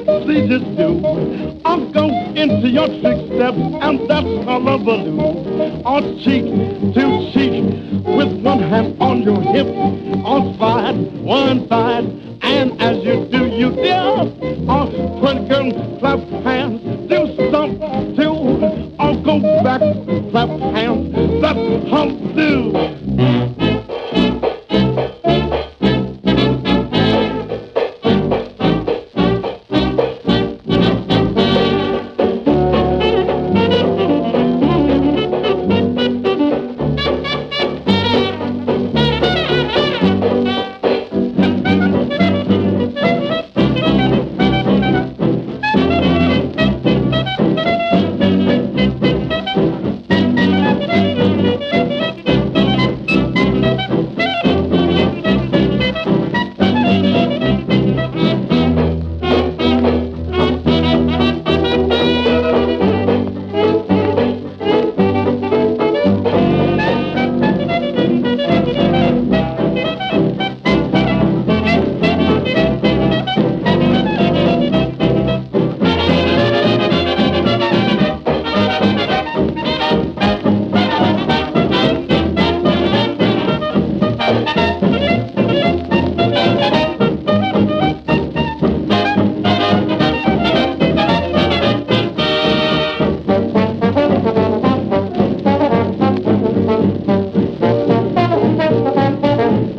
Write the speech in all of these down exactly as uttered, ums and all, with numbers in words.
please just do. I'll go into your trick step, and that's hullabaloo. On cheek to cheek, with one hand on your hip, on side, one side, and as you do, you dare. Oh, pretty girl, clap hands, do something too. I'll go back, clap hands, that's hullabaloo.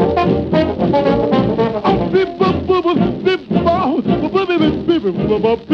Bop,